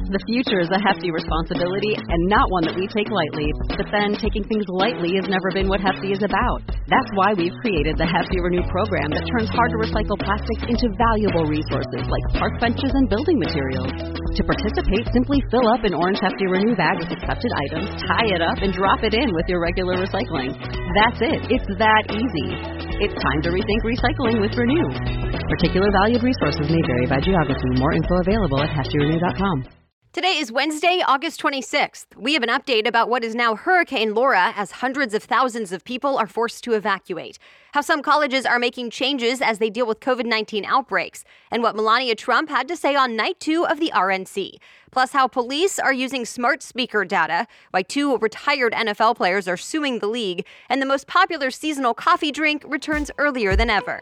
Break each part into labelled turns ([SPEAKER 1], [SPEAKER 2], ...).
[SPEAKER 1] The future is a hefty responsibility and not one that we take lightly. But then, taking things lightly has never been what Hefty is about. That's why we've created the Hefty Renew program that turns hard-to-recycle plastics into valuable resources like park benches and building materials. To participate, simply fill up an orange Hefty Renew bag with accepted items, tie it up, and drop it in with your regular recycling. That's it. It's that easy. It's time to rethink recycling with Renew. Particular valued resources may vary by geography. More info available at heftyrenew.com.
[SPEAKER 2] Today is Wednesday, August 26th. We have an update about what is now Hurricane Laura as hundreds of thousands of people are forced to evacuate, how some colleges are making changes as they deal with COVID-19 outbreaks, and what Melania Trump had to say on night 2 of the RNC. Plus how police are using smart speaker data, why 2 retired NFL players are suing the league, and the most popular seasonal coffee drink returns earlier than ever.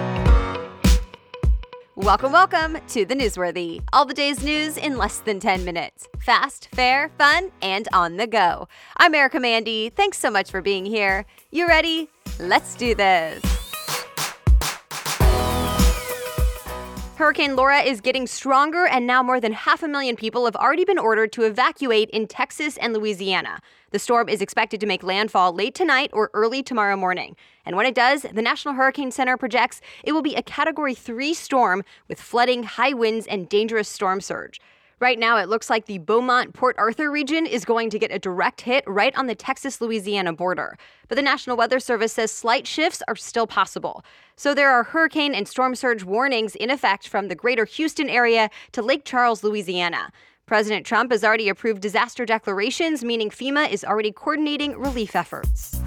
[SPEAKER 2] Welcome to The Newsworthy. All the day's news in less than 10 minutes. Fast, fair, fun, and on the go. I'm Erica Mandy. Thanks so much for being here. You ready? Let's do this. Hurricane Laura is getting stronger, and now more than 500,000 people have already been ordered to evacuate in Texas and Louisiana. The storm is expected to make landfall late tonight or early tomorrow morning. And when it does, the National Hurricane Center projects it will be a Category 3 storm with flooding, high winds, and dangerous storm surge. Right now, it looks like the Beaumont-Port Arthur region is going to get a direct hit right on the Texas-Louisiana border. But the National Weather Service says slight shifts are still possible. So there are hurricane and storm surge warnings in effect from the greater Houston area to Lake Charles, Louisiana. President Trump has already approved disaster declarations, meaning FEMA is already coordinating relief efforts.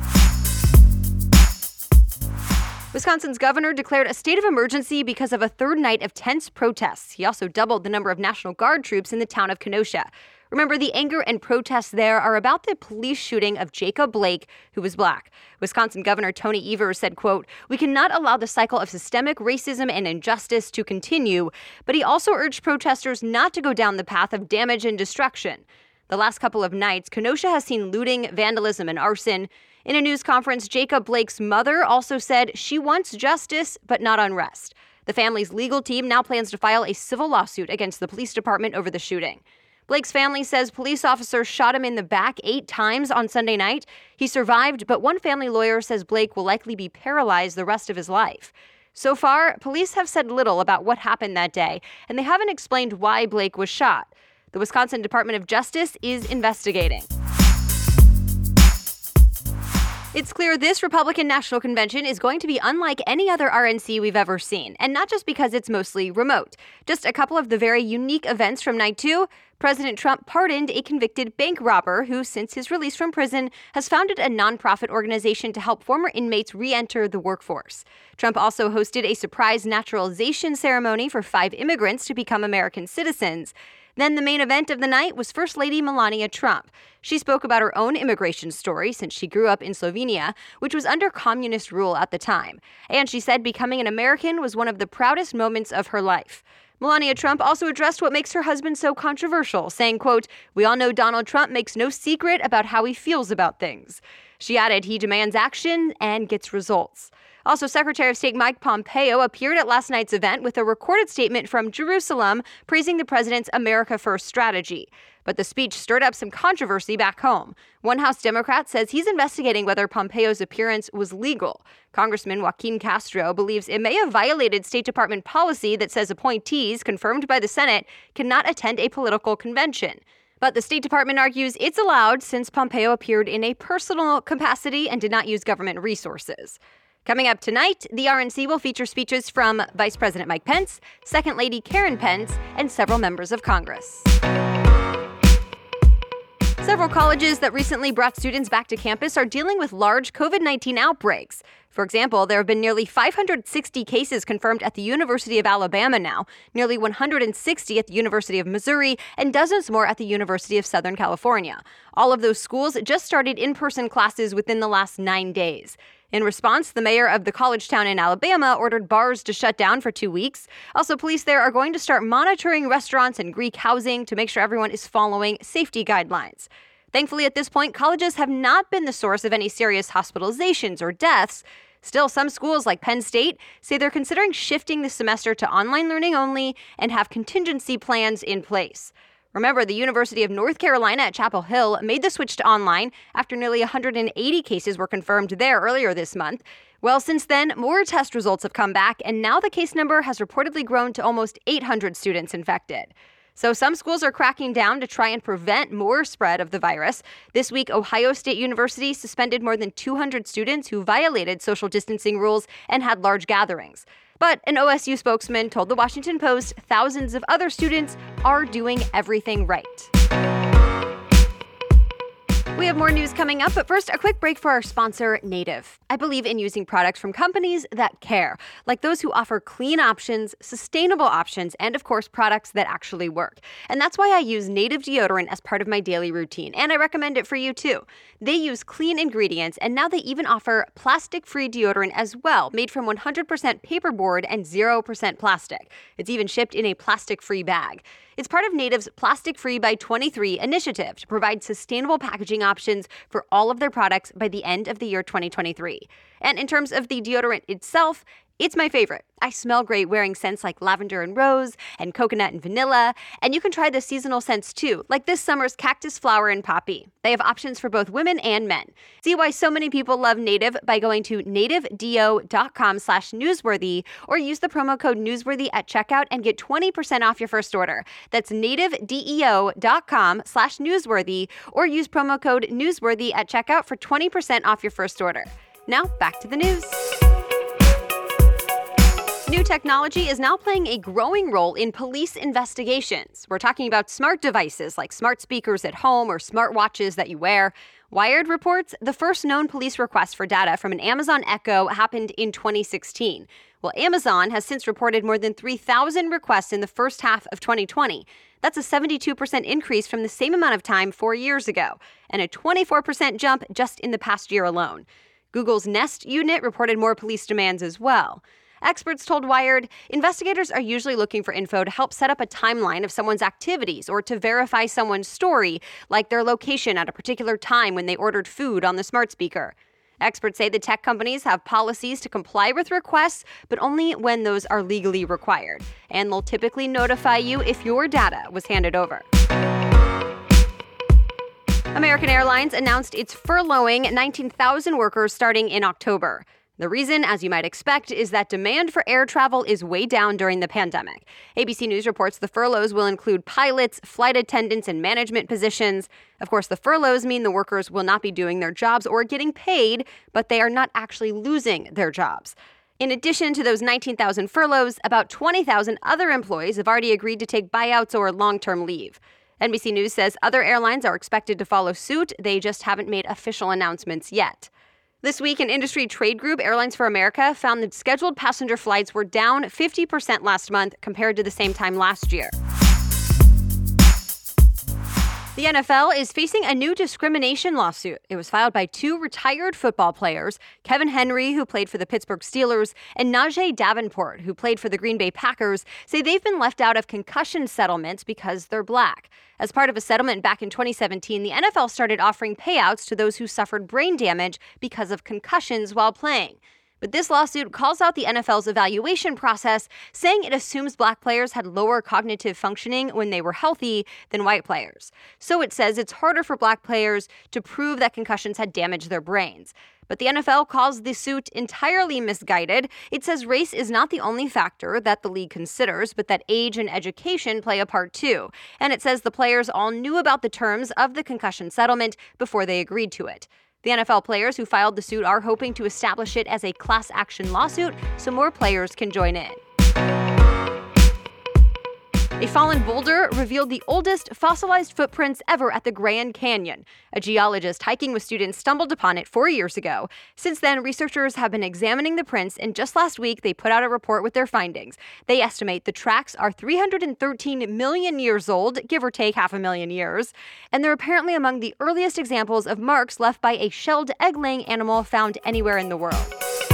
[SPEAKER 2] Wisconsin's governor declared a state of emergency because of a third night of tense protests. He also doubled the number of National Guard troops in the town of Kenosha. Remember, the anger and protests there are about the police shooting of Jacob Blake, who was black. Wisconsin Governor Tony Evers said, quote, "We cannot allow the cycle of systemic racism and injustice to continue," but he also urged protesters not to go down the path of damage and destruction. The last couple of nights, Kenosha has seen looting, vandalism, and arson. In a news conference, Jacob Blake's mother also said she wants justice, but not unrest. The family's legal team now plans to file a civil lawsuit against the police department over the shooting. Blake's family says police officers shot him in the back 8 times on Sunday night. He survived, but one family lawyer says Blake will likely be paralyzed the rest of his life. So far, police have said little about what happened that day, and they haven't explained why Blake was shot. The Wisconsin Department of Justice is investigating. It's clear this Republican National Convention is going to be unlike any other RNC we've ever seen, and not just because it's mostly remote. Just a couple of the very unique events from night 2, President Trump pardoned a convicted bank robber who, since his release from prison, has founded a nonprofit organization to help former inmates re-enter the workforce. Trump also hosted a surprise naturalization ceremony for 5 immigrants to become American citizens. Then the main event of the night was First Lady Melania Trump. She spoke about her own immigration story since she grew up in Slovenia, which was under communist rule at the time. And she said becoming an American was one of the proudest moments of her life. Melania Trump also addressed what makes her husband so controversial, saying, quote, "We all know Donald Trump makes no secret about how he feels about things." She added he demands action and gets results. Also, Secretary of State Mike Pompeo appeared at last night's event with a recorded statement from Jerusalem praising the president's America First strategy. But the speech stirred up some controversy back home. One House Democrat says he's investigating whether Pompeo's appearance was legal. Congressman Joaquin Castro believes it may have violated State Department policy that says appointees confirmed by the Senate cannot attend a political convention. But the State Department argues it's allowed since Pompeo appeared in a personal capacity and did not use government resources. Coming up tonight, the RNC will feature speeches from Vice President Mike Pence, Second Lady Karen Pence, and several members of Congress. Several colleges that recently brought students back to campus are dealing with large COVID-19 outbreaks. For example, there have been nearly 560 cases confirmed at the University of Alabama now, nearly 160 at the University of Missouri, and dozens more at the University of Southern California. All of those schools just started in-person classes within the last 9 days. In response, the mayor of the college town in Alabama ordered bars to shut down for 2 weeks. Also, police there are going to start monitoring restaurants and Greek housing to make sure everyone is following safety guidelines. Thankfully, at this point, colleges have not been the source of any serious hospitalizations or deaths. Still, some schools like Penn State say they're considering shifting the semester to online learning only and have contingency plans in place. Remember, the University of North Carolina at Chapel Hill made the switch to online after nearly 180 cases were confirmed there earlier this month. Well, since then, more test results have come back, and now the case number has reportedly grown to almost 800 students infected. So some schools are cracking down to try and prevent more spread of the virus. This week, Ohio State University suspended more than 200 students who violated social distancing rules and had large gatherings. But an OSU spokesman told the Washington Post thousands of other students are doing everything right. We have more news coming up, but first, a quick break for our sponsor, Native. I believe in using products from companies that care, like those who offer clean options, sustainable options, and of course, products that actually work. And that's why I use Native deodorant as part of my daily routine, and I recommend it for you too. They use clean ingredients, and now they even offer plastic-free deodorant as well, made from 100% paperboard and 0% plastic. It's even shipped in a plastic-free bag. It's part of Native's Plastic Free by 23 initiative to provide sustainable packaging options for all of their products by the end of the year 2023. And in terms of the deodorant itself, it's my favorite. I smell great wearing scents like lavender and rose and coconut and vanilla. And you can try the seasonal scents too, like this summer's cactus flower and poppy. They have options for both women and men. See why so many people love Native by going to nativedeo.com/newsworthy or use the promo code newsworthy at checkout and get 20% off your first order. That's nativedeo.com/newsworthy or use promo code newsworthy at checkout for 20% off your first order. Now back to the news. New technology is now playing a growing role in police investigations. We're talking about smart devices like smart speakers at home or smart watches that you wear. Wired reports the first known police request for data from an Amazon Echo happened in 2016. Well, Amazon has since reported more than 3,000 requests in the first half of 2020. That's a 72% increase from the same amount of time 4 years ago, and a 24% jump just in the past year alone. Google's Nest unit reported more police demands as well. Experts told Wired, investigators are usually looking for info to help set up a timeline of someone's activities or to verify someone's story, like their location at a particular time when they ordered food on the smart speaker. Experts say the tech companies have policies to comply with requests, but only when those are legally required. And they'll typically notify you if your data was handed over. American Airlines announced it's furloughing 19,000 workers starting in October. The reason, as you might expect, is that demand for air travel is way down during the pandemic. ABC News reports the furloughs will include pilots, flight attendants, and management positions. Of course, the furloughs mean the workers will not be doing their jobs or getting paid, but they are not actually losing their jobs. In addition to those 19,000 furloughs, about 20,000 other employees have already agreed to take buyouts or long-term leave. NBC News says other airlines are expected to follow suit. They just haven't made official announcements yet. This week, an industry trade group, Airlines for America, found that scheduled passenger flights were down 50% last month compared to the same time last year. The NFL is facing a new discrimination lawsuit. It was filed by two retired football players, Kevin Henry, who played for the Pittsburgh Steelers, and Najee Davenport, who played for the Green Bay Packers, say they've been left out of concussion settlements because they're black. As part of a settlement back in 2017, the NFL started offering payouts to those who suffered brain damage because of concussions while playing. But this lawsuit calls out the NFL's evaluation process, saying it assumes black players had lower cognitive functioning when they were healthy than white players. So it says it's harder for black players to prove that concussions had damaged their brains. But the NFL calls the suit entirely misguided. It says race is not the only factor that the league considers, but that age and education play a part too. And it says the players all knew about the terms of the concussion settlement before they agreed to it. The NFL players who filed the suit are hoping to establish it as a class action lawsuit so more players can join in. A fallen boulder revealed the oldest fossilized footprints ever at the Grand Canyon. A geologist hiking with students stumbled upon it 4 years ago. Since then, researchers have been examining the prints, and just last week, they put out a report with their findings. They estimate the tracks are 313 million years old, give or take 500,000 years, and they're apparently among the earliest examples of marks left by a shelled egg-laying animal found anywhere in the world.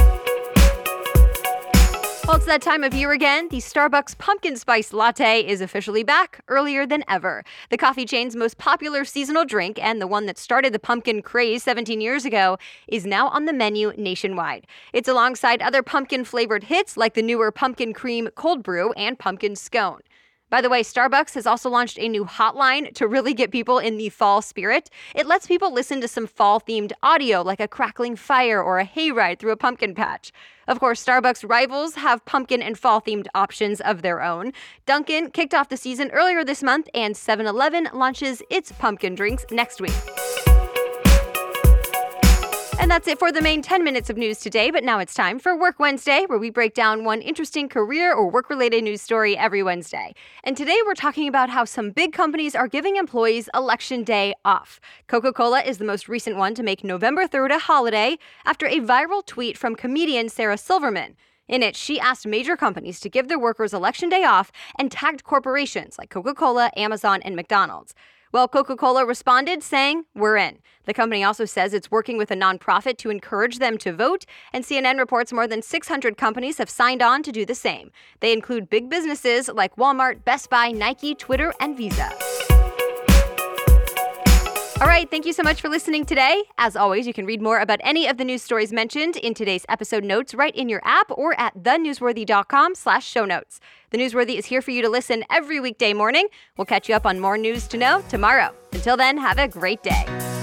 [SPEAKER 2] Well, it's that time of year again. The Starbucks Pumpkin Spice Latte is officially back earlier than ever. The coffee chain's most popular seasonal drink, and the one that started the pumpkin craze 17 years ago, is now on the menu nationwide. It's alongside other pumpkin-flavored hits like the newer Pumpkin Cream Cold Brew and Pumpkin Scone. By the way, Starbucks has also launched a new hotline to really get people in the fall spirit. It lets people listen to some fall-themed audio, like a crackling fire or a hayride through a pumpkin patch. Of course, Starbucks rivals have pumpkin and fall-themed options of their own. Dunkin' kicked off the season earlier this month, and 7-Eleven launches its pumpkin drinks next week. And that's it for the main 10 minutes of news today, but now it's time for Work Wednesday, where we break down one interesting career or work-related news story every Wednesday. And today we're talking about how some big companies are giving employees Election Day off. Coca-Cola is the most recent one to make November 3rd a holiday after a viral tweet from comedian Sarah Silverman. In it, she asked major companies to give their workers Election Day off and tagged corporations like Coca-Cola, Amazon, and McDonald's. Well, Coca-Cola responded saying, "We're in." The company also says it's working with a nonprofit to encourage them to vote, and CNN reports more than 600 companies have signed on to do the same. They include big businesses like Walmart, Best Buy, Nike, Twitter, and Visa. All right, thank you so much for listening today. As always, you can read more about any of the news stories mentioned in today's episode notes right in your app or at thenewsworthy.com/show notes. The Newsworthy is here for you to listen every weekday morning. We'll catch you up on more news to know tomorrow. Until then, have a great day.